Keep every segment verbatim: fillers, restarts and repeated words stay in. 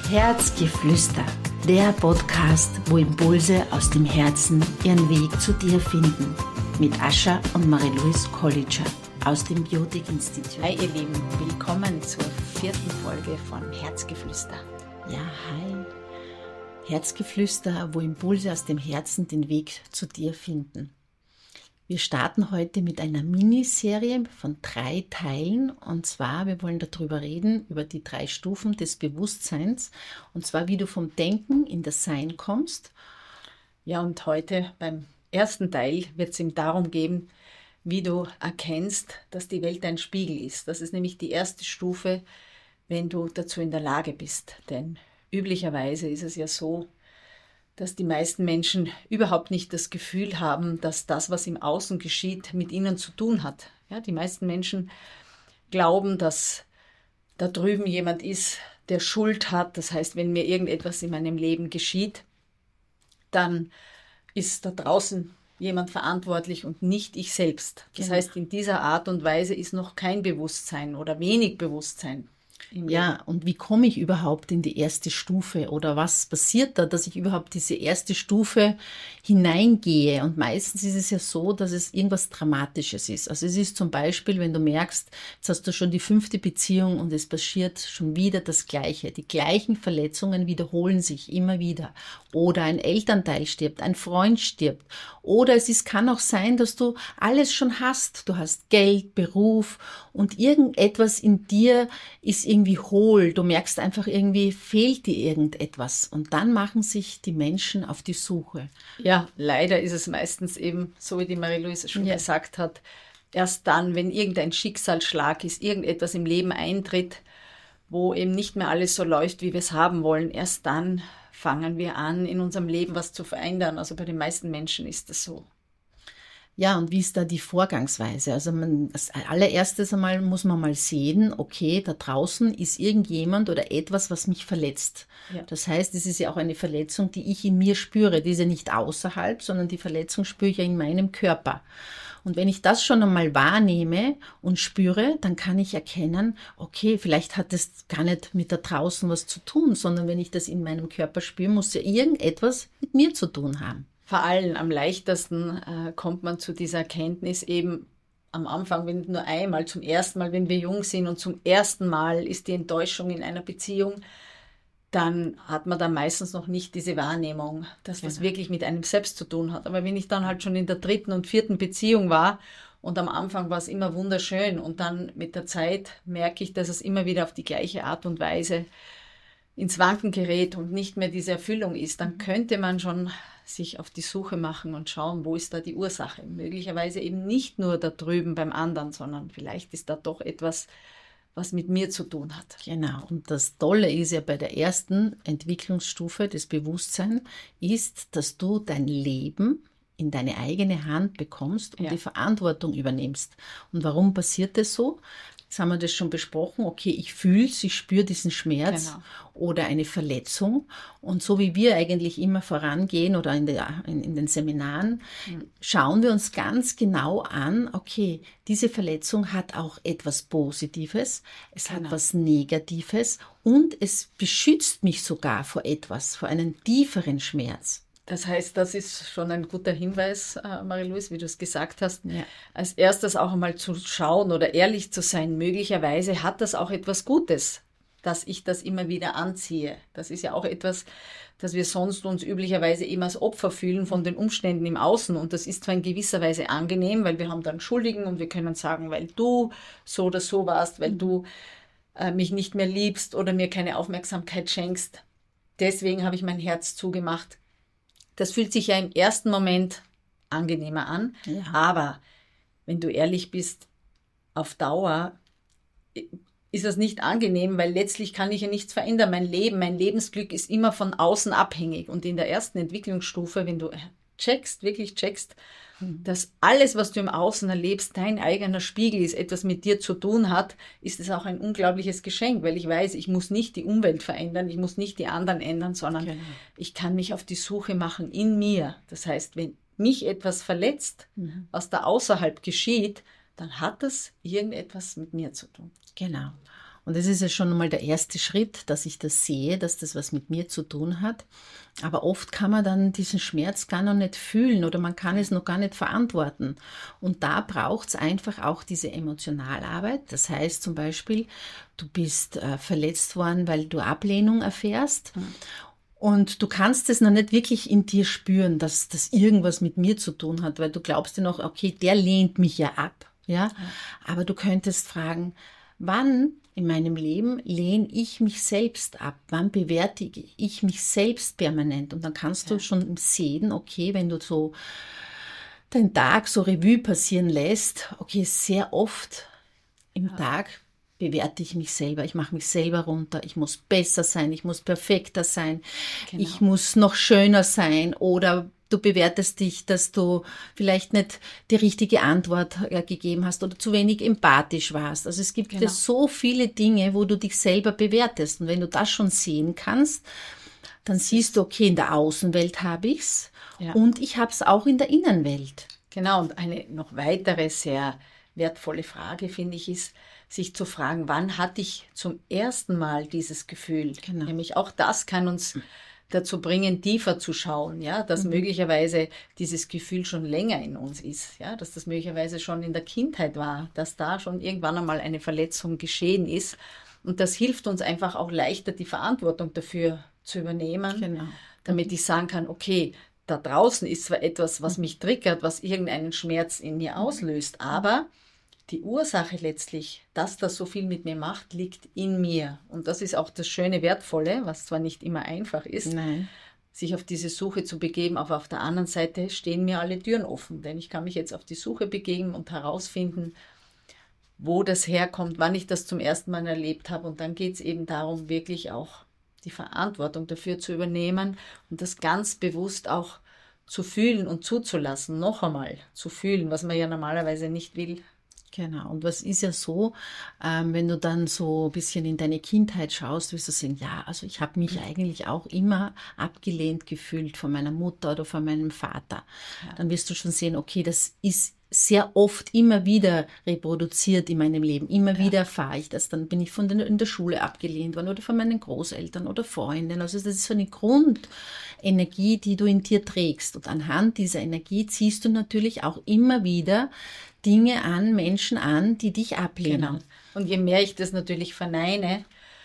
Herzgeflüster, der Podcast, wo Impulse aus dem Herzen ihren Weg zu dir finden. Mit Ascha und Marie-Louise Kolitscher aus dem Biotik Institut. Hi ihr Lieben, willkommen zur vierten Folge von Herzgeflüster. Ja, hi. Herzgeflüster, wo Impulse aus dem Herzen den Weg zu dir finden. Wir starten heute mit einer Miniserie von drei Teilen, und zwar, wir wollen darüber reden, über die drei Stufen des Bewusstseins, und zwar, wie du vom Denken in das Sein kommst. Ja, und heute beim ersten Teil wird es ihm darum gehen, wie du erkennst, dass die Welt ein Spiegel ist. Das ist nämlich die erste Stufe, wenn du dazu in der Lage bist. Denn üblicherweise ist es ja so, dass die meisten Menschen überhaupt nicht das Gefühl haben, dass das, was im Außen geschieht, mit ihnen zu tun hat. Ja, die meisten Menschen glauben, dass da drüben jemand ist, der Schuld hat. Das heißt, wenn mir irgendetwas in meinem Leben geschieht, dann ist da draußen jemand verantwortlich und nicht ich selbst. Das Genau. heißt, in dieser Art und Weise ist noch kein Bewusstsein oder wenig Bewusstsein. Ja, und wie komme ich überhaupt in die erste Stufe oder was passiert da, dass ich überhaupt diese erste Stufe hineingehe? Und meistens ist es ja so, dass es irgendwas Dramatisches ist. Also es ist zum Beispiel, wenn du merkst, jetzt hast du schon die fünfte Beziehung und es passiert schon wieder das Gleiche. Die gleichen Verletzungen wiederholen sich immer wieder. Oder ein Elternteil stirbt, ein Freund stirbt. Oder es ist, kann auch sein, dass du alles schon hast. Du hast Geld, Beruf und irgendetwas in dir ist irgendwie hohl. Du merkst einfach, irgendwie fehlt dir irgendetwas. Und dann machen sich die Menschen auf die Suche. Ja, leider ist es meistens eben, so wie die Marie-Louise schon Ja. gesagt hat, erst dann, wenn irgendein Schicksalsschlag ist, irgendetwas im Leben eintritt, wo eben nicht mehr alles so läuft, wie wir es haben wollen, erst dann fangen wir an, in unserem Leben was zu verändern. Also bei den meisten Menschen ist das so. Ja, und wie ist da die Vorgangsweise? Also man, als allererstes einmal muss man mal sehen, okay, da draußen ist irgendjemand oder etwas, was mich verletzt. Ja. Das heißt, es ist ja auch eine Verletzung, die ich in mir spüre. Die ist ja nicht außerhalb, sondern die Verletzung spüre ich ja in meinem Körper. Und wenn ich das schon einmal wahrnehme und spüre, dann kann ich erkennen, okay, vielleicht hat es gar nicht mit da draußen was zu tun, sondern wenn ich das in meinem Körper spüre, muss ja irgendetwas mit mir zu tun haben. Vor allem am leichtesten äh, kommt man zu dieser Erkenntnis eben am Anfang, wenn nur einmal, zum ersten Mal, wenn wir jung sind und zum ersten Mal ist die Enttäuschung in einer Beziehung, dann hat man da meistens noch nicht diese Wahrnehmung, dass das Genau. wirklich mit einem selbst zu tun hat. Aber wenn ich dann halt schon in der dritten und vierten Beziehung war und am Anfang war es immer wunderschön und dann mit der Zeit merke ich, dass es immer wieder auf die gleiche Art und Weise ins Wanken gerät und nicht mehr diese Erfüllung ist, dann könnte man schon sich auf die Suche machen und schauen, wo ist da die Ursache. Möglicherweise eben nicht nur da drüben beim anderen, sondern vielleicht ist da doch etwas, was mit mir zu tun hat. Genau. Und das Tolle ist ja bei der ersten Entwicklungsstufe des Bewusstseins, ist, dass du dein Leben in deine eigene Hand bekommst und Ja. die Verantwortung übernimmst. Und warum passiert das so? Jetzt haben wir das schon besprochen. Okay, ich fühle es, ich spüre diesen Schmerz Genau. oder eine Verletzung. Und so wie wir eigentlich immer vorangehen oder in, der, in, in den Seminaren, Mhm. schauen wir uns ganz genau an, okay, diese Verletzung hat auch etwas Positives, es hat Genau. was Negatives und es beschützt mich sogar vor etwas, vor einem tieferen Schmerz. Das heißt, das ist schon ein guter Hinweis, äh, Marie-Louise, wie du es gesagt hast. Ja. Als erstes auch einmal zu schauen oder ehrlich zu sein, möglicherweise hat das auch etwas Gutes, dass ich das immer wieder anziehe. Das ist ja auch etwas, dass wir sonst uns üblicherweise eben als Opfer fühlen von den Umständen im Außen. Und das ist zwar in gewisser Weise angenehm, weil wir haben dann Schuldigen und wir können sagen, weil du so oder so warst, weil du äh, mich nicht mehr liebst oder mir keine Aufmerksamkeit schenkst. Deswegen habe ich mein Herz zugemacht. Das fühlt sich ja im ersten Moment angenehmer an, Ja. aber wenn du ehrlich bist, auf Dauer ist das nicht angenehm, weil letztlich kann ich ja nichts verändern. Mein Leben, mein Lebensglück ist immer von außen abhängig. Und in der ersten Entwicklungsstufe, wenn du checkst, wirklich checkst, dass alles, was du im Außen erlebst, dein eigener Spiegel ist, etwas mit dir zu tun hat, ist es auch ein unglaubliches Geschenk, weil ich weiß, ich muss nicht die Umwelt verändern, ich muss nicht die anderen ändern, sondern Genau. ich kann mich auf die Suche machen in mir. Das heißt, wenn mich etwas verletzt, Mhm. was da außerhalb geschieht, dann hat das irgendetwas mit mir zu tun. Genau. Und das ist ja schon mal der erste Schritt, dass ich das sehe, dass das was mit mir zu tun hat. Aber oft kann man dann diesen Schmerz gar noch nicht fühlen oder man kann es noch gar nicht verantworten. Und da braucht es einfach auch diese Emotionalarbeit. Das heißt zum Beispiel, du bist äh, verletzt worden, weil du Ablehnung erfährst. Mhm. Und du kannst es noch nicht wirklich in dir spüren, dass das irgendwas mit mir zu tun hat, weil du glaubst ja noch, okay, der lehnt mich ja ab. Ja? Ja. Aber du könntest fragen, wann in meinem Leben lehne ich mich selbst ab? Wann bewerte ich mich selbst permanent? Und dann kannst ja. du schon sehen, okay, wenn du so deinen Tag so Revue passieren lässt, okay, sehr oft im ja. Tag bewerte ich mich selber. Ich mache mich selber runter. Ich muss besser sein. Ich muss perfekter sein. Genau. Ich muss noch schöner sein oder du bewertest dich, dass du vielleicht nicht die richtige Antwort gegeben hast oder zu wenig empathisch warst. Also es gibt genau. ja so viele Dinge, wo du dich selber bewertest. Und wenn du das schon sehen kannst, dann siehst du, okay, in der Außenwelt habe ich es ja. und ich habe es auch in der Innenwelt. Genau, und eine noch weitere sehr wertvolle Frage, finde ich, ist, sich zu fragen, wann hatte ich zum ersten Mal dieses Gefühl? Genau. Nämlich auch das kann uns dazu bringen, tiefer zu schauen, ja, dass mhm. möglicherweise dieses Gefühl schon länger in uns ist, ja, dass das möglicherweise schon in der Kindheit war, dass da schon irgendwann einmal eine Verletzung geschehen ist. Und das hilft uns einfach auch leichter, die Verantwortung dafür zu übernehmen, genau. damit ich sagen kann, okay, da draußen ist zwar etwas, was mich triggert, was irgendeinen Schmerz in mir auslöst, aber die Ursache letztlich, dass das so viel mit mir macht, liegt in mir. Und das ist auch das schöne, Wertvolle, was zwar nicht immer einfach ist, Nein. sich auf diese Suche zu begeben, aber auf der anderen Seite stehen mir alle Türen offen. Denn ich kann mich jetzt auf die Suche begeben und herausfinden, wo das herkommt, wann ich das zum ersten Mal erlebt habe. Und dann geht es eben darum, wirklich auch die Verantwortung dafür zu übernehmen und das ganz bewusst auch zu fühlen und zuzulassen, noch einmal zu fühlen, was man ja normalerweise nicht will. Genau, und was ist ja so, ähm, wenn du dann so ein bisschen in deine Kindheit schaust, wirst du sehen, ja, also ich habe mich eigentlich auch immer abgelehnt gefühlt von meiner Mutter oder von meinem Vater. Ja. Dann wirst du schon sehen, okay, das ist sehr oft immer wieder reproduziert in meinem Leben. Immer ja. wieder erfahre ich das. Dann bin ich von den, in der Schule abgelehnt worden oder von meinen Großeltern oder Freunden. Also das ist so eine Grundenergie, die du in dir trägst. Und anhand dieser Energie ziehst du natürlich auch immer wieder Dinge an, Menschen an, die dich ablehnen. Genau. Und je mehr ich das natürlich verneine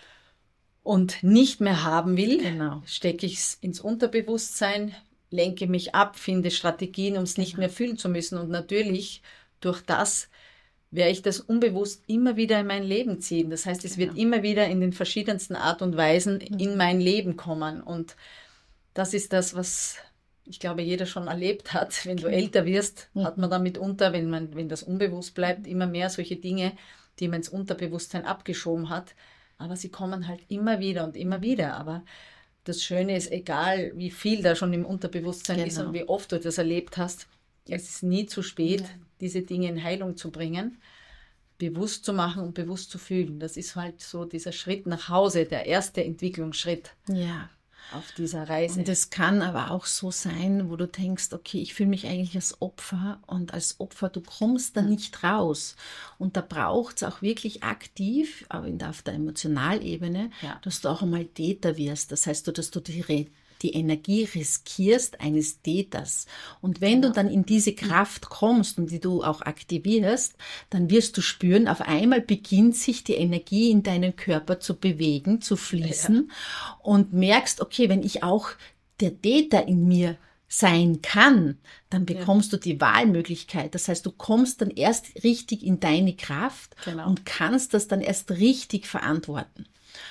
und nicht mehr haben will, genau. stecke ich es ins Unterbewusstsein, lenke mich ab, finde Strategien, um es nicht mehr fühlen zu müssen. Und natürlich durch das werde ich das unbewusst immer wieder in mein Leben ziehen. Das heißt, es genau. wird immer wieder in den verschiedensten Art und Weisen mhm. in mein Leben kommen. Und das ist das, was ich glaube, jeder schon erlebt hat. Wenn du älter wirst, mhm. hat man dann mitunter, wenn man, wenn das unbewusst bleibt, immer mehr solche Dinge, die man ins Unterbewusstsein abgeschoben hat. Aber sie kommen halt immer wieder und immer wieder. Aber das Schöne ist, egal wie viel da schon im Unterbewusstsein genau. ist und wie oft du das erlebt hast, es ist nie zu spät, ja. diese Dinge in Heilung zu bringen, bewusst zu machen und bewusst zu fühlen. Das ist halt so dieser Schritt nach Hause, der erste Entwicklungsschritt. Ja. Auf dieser Reise. Und es kann aber auch so sein, wo du denkst, okay, ich fühle mich eigentlich als Opfer und als Opfer, du kommst da nicht raus. Und da braucht es auch wirklich aktiv, aber auf der Emotionalebene, ja. dass du auch einmal Täter wirst. Das heißt, dass du die, die Energie riskierst eines Täters. Und wenn genau. du dann in diese Kraft kommst und die du auch aktivierst, dann wirst du spüren, auf einmal beginnt sich die Energie in deinen Körper zu bewegen, zu fließen ja. und merkst, okay, wenn ich auch der Täter in mir sein kann, dann bekommst ja. du die Wahlmöglichkeit. Das heißt, du kommst dann erst richtig in deine Kraft genau. und kannst das dann erst richtig verantworten.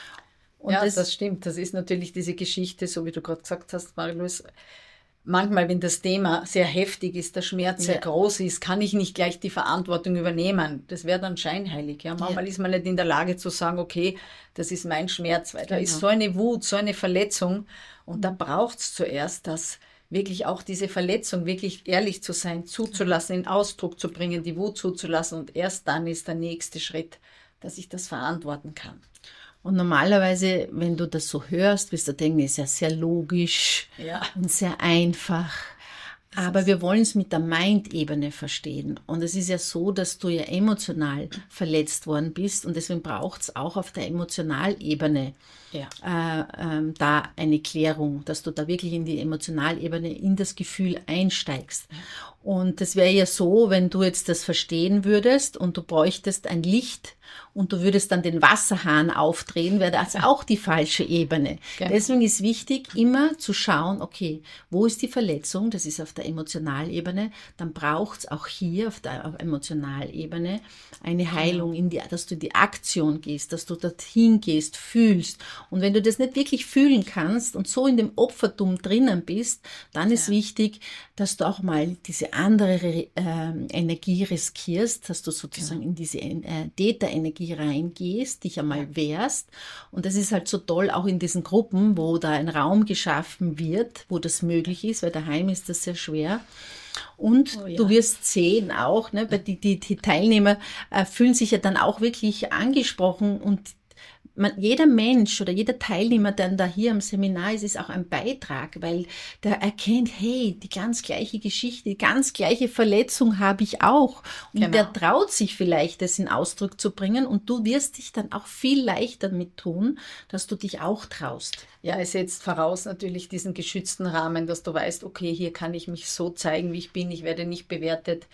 Und ja, das, das stimmt. Das ist natürlich diese Geschichte, so wie du gerade gesagt hast, Marilus. Manchmal, wenn das Thema sehr heftig ist, der Schmerz ja. sehr groß ist, kann ich nicht gleich die Verantwortung übernehmen. Das wäre dann scheinheilig. Ja? Manchmal ja. ist man nicht in der Lage zu sagen, okay, das ist mein Schmerz, weil genau. da ist so eine Wut, so eine Verletzung. Und da braucht es zuerst, dass wirklich auch diese Verletzung, wirklich ehrlich zu sein, zuzulassen, in Ausdruck zu bringen, die Wut zuzulassen. Und erst dann ist der nächste Schritt, dass ich das verantworten kann. Und normalerweise, wenn du das so hörst, wirst du denken, ist ja sehr logisch ja. und sehr einfach. Aber wir wollen es mit der Mind-Ebene verstehen. Und es ist ja so, dass du ja emotional verletzt worden bist und deswegen braucht es auch auf der Emotionalebene Ja. äh, ähm, da eine Klärung, dass du da wirklich in die Emotionalebene, in das Gefühl einsteigst. Und das wäre ja so, wenn du jetzt das verstehen würdest und du bräuchtest ein Licht und du würdest dann den Wasserhahn aufdrehen, wäre das auch die falsche Ebene. Genau. Deswegen ist wichtig, immer zu schauen, okay, wo ist die Verletzung? Das ist auf der Emotionalebene. Dann braucht es auch hier auf der Emotionalebene eine Heilung, in die, dass du in die Aktion gehst, dass du dorthin gehst, fühlst. Und wenn du das nicht wirklich fühlen kannst und so in dem Opfertum drinnen bist, dann ist Ja. wichtig, dass du auch mal diese andere äh, Energie riskierst, dass du sozusagen Genau. in diese äh, Theta-Energie reingehst, dich einmal wehrst. Und das ist halt so toll, auch in diesen Gruppen, wo da ein Raum geschaffen wird, wo das möglich ist, weil daheim ist das sehr schwer. Und Oh ja. du wirst sehen auch, ne, weil die, die, die Teilnehmer äh, fühlen sich ja dann auch wirklich angesprochen und man, jeder Mensch oder jeder Teilnehmer, der da hier am Seminar ist, ist auch ein Beitrag, weil der erkennt, hey, die ganz gleiche Geschichte, die ganz gleiche Verletzung habe ich auch. Und Genau. der traut sich vielleicht, das in Ausdruck zu bringen und du wirst dich dann auch viel leichter damit tun, dass du dich auch traust. Ja, es setzt voraus natürlich diesen geschützten Rahmen, dass du weißt, okay, hier kann ich mich so zeigen, wie ich bin, ich werde nicht bewertet.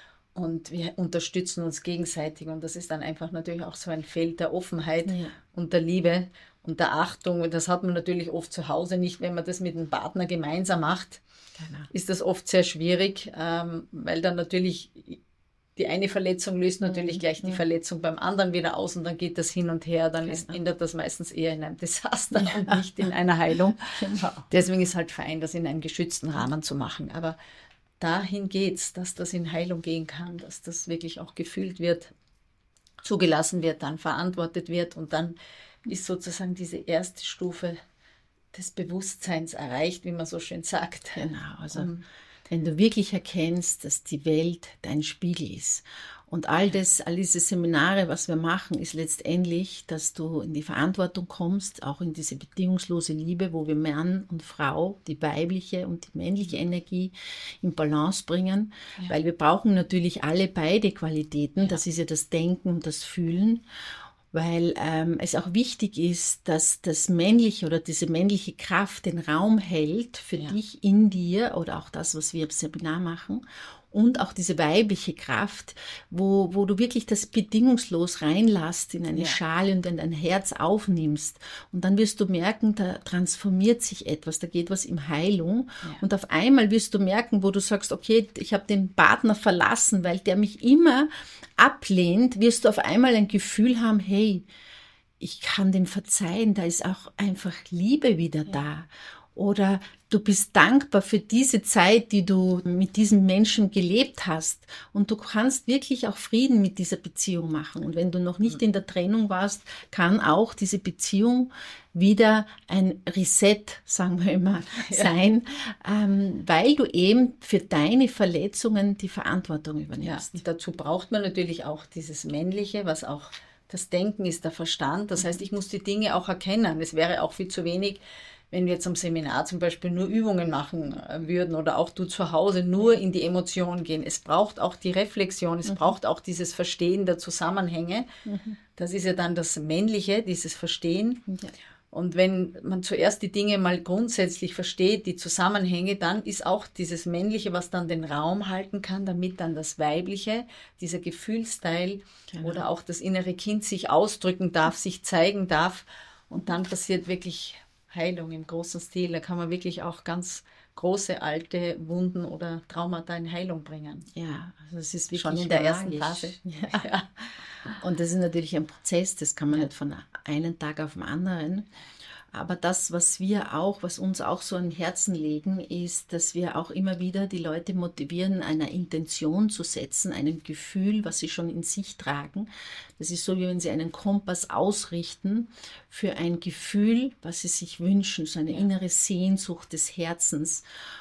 Und wir unterstützen uns gegenseitig. Und das ist dann einfach natürlich auch so ein Feld der Offenheit Ja. und der Liebe und der Achtung. Und das hat man natürlich oft zu Hause nicht, wenn man das mit einem Partner gemeinsam macht. Genau. Ist das oft sehr schwierig, ähm, weil dann natürlich die eine Verletzung löst natürlich Mhm. gleich die Ja. Verletzung beim anderen wieder aus und dann geht das hin und her. Dann Genau. ist, endet das meistens eher in einem Desaster und nicht in einer Heilung. Genau. Deswegen ist halt fein, das in einem geschützten Rahmen zu machen. Aber dahin geht's, dass das in Heilung gehen kann, dass das wirklich auch gefühlt wird, zugelassen wird, dann verantwortet wird und dann ist sozusagen diese erste Stufe des Bewusstseins erreicht, wie man so schön sagt. Genau, also Um, wenn du wirklich erkennst, dass die Welt dein Spiegel ist. Und all das, all diese Seminare, was wir machen, ist letztendlich, dass du in die Verantwortung kommst, auch in diese bedingungslose Liebe, wo wir Mann und Frau, die weibliche und die männliche Energie in Balance bringen, Ja. weil wir brauchen natürlich alle beide Qualitäten. Das ist ja das Denken und das Fühlen. Weil ähm, es auch wichtig ist, dass das männliche oder diese männliche Kraft den Raum hält für Ja. dich in dir oder auch das, was wir im Seminar machen und auch diese weibliche Kraft, wo, wo du wirklich das bedingungslos reinlässt in eine Ja. Schale und in dein Herz aufnimmst und dann wirst du merken, da transformiert sich etwas, da geht was in Heilung Ja. und auf einmal wirst du merken, wo du sagst, okay, ich habe den Partner verlassen, weil der mich immer ablehnt, wirst du auf einmal ein Gefühl haben, hey, ich kann dem verzeihen, da ist auch einfach Liebe wieder da. Oder du bist dankbar für diese Zeit, die du mit diesem Menschen gelebt hast. Und du kannst wirklich auch Frieden mit dieser Beziehung machen. Und wenn du noch nicht in der Trennung warst, kann auch diese Beziehung wieder ein Reset, sagen wir immer, Ja. sein, ähm, weil du eben für deine Verletzungen die Verantwortung Ja, übernimmst. und dazu braucht man natürlich auch dieses Männliche, was auch das Denken ist, der Verstand. Das heißt, ich muss die Dinge auch erkennen. Es wäre auch viel zu wenig, wenn wir jetzt am Seminar zum Beispiel nur Übungen machen äh, würden oder auch du zu Hause nur in die Emotion gehen. Es braucht auch die Reflexion, es braucht auch dieses Verstehen der Zusammenhänge. Das ist ja dann das Männliche, dieses Verstehen. Ja. Und wenn man zuerst die Dinge mal grundsätzlich versteht, die Zusammenhänge, dann ist auch dieses Männliche, was dann den Raum halten kann, damit dann das Weibliche, dieser Gefühlsteil Genau. oder auch das innere Kind sich ausdrücken darf, sich zeigen darf. Und dann passiert wirklich Heilung im großen Stil. Da kann man wirklich auch ganz große alte Wunden oder Traumata in Heilung bringen. Ja, also es ist wirklich Schon in der ersten magisch. Phase. Ja. Ja. Und das ist natürlich ein Prozess, das kann man nicht von einem Tag auf den anderen. Aber das, was wir auch, was uns auch so am Herzen legen, ist, dass wir auch immer wieder die Leute motivieren, einer Intention zu setzen, einem Gefühl, was sie schon in sich tragen. Das ist so, wie wenn sie einen Kompass ausrichten für ein Gefühl, was sie sich wünschen, so eine Ja. innere Sehnsucht des Herzens.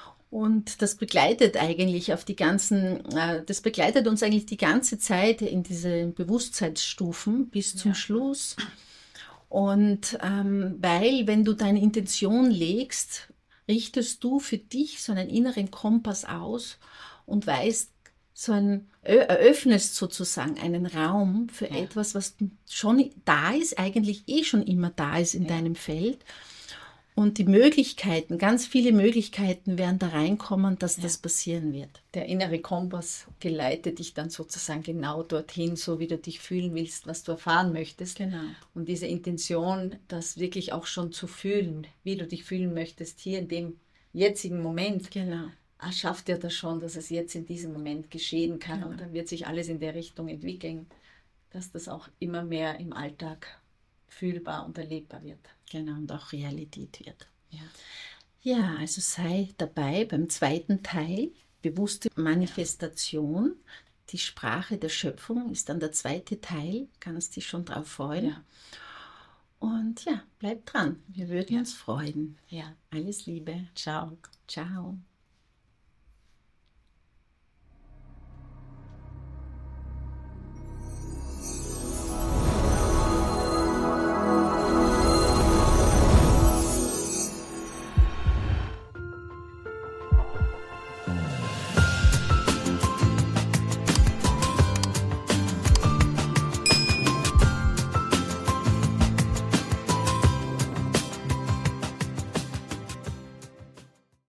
Und das begleitet eigentlich auf die ganzen, äh, das begleitet uns eigentlich die ganze Zeit in diese Bewusstseinsstufen bis zum Ja. Schluss. Und ähm, weil, wenn du deine Intention legst, richtest du für dich so einen inneren Kompass aus und weißt, so ein, eröffnest sozusagen einen Raum für Ja. etwas, was schon da ist, eigentlich eh schon immer da ist in Ja. deinem Feld. Und die Möglichkeiten, ganz viele Möglichkeiten werden da reinkommen, dass Ja. das passieren wird. Der innere Kompass geleitet dich dann sozusagen genau dorthin, so wie du dich fühlen willst, was du erfahren möchtest. Genau. Und diese Intention, das wirklich auch schon zu fühlen, wie du dich fühlen möchtest, hier in dem jetzigen Moment, Genau. schafft dir das schon, dass es jetzt in diesem Moment geschehen kann. Genau. Und dann wird sich alles in der Richtung entwickeln, dass das auch immer mehr im Alltag fühlbar und erlebbar wird. Genau, und auch Realität wird. Ja. Ja, also sei dabei beim zweiten Teil, bewusste Manifestation. Die Sprache der Schöpfung ist dann der zweite Teil, kannst dich schon drauf freuen. Ja. Und ja, bleib dran, wir würden Ja. uns freuen. Ja. Alles Liebe. Ciao. Ciao.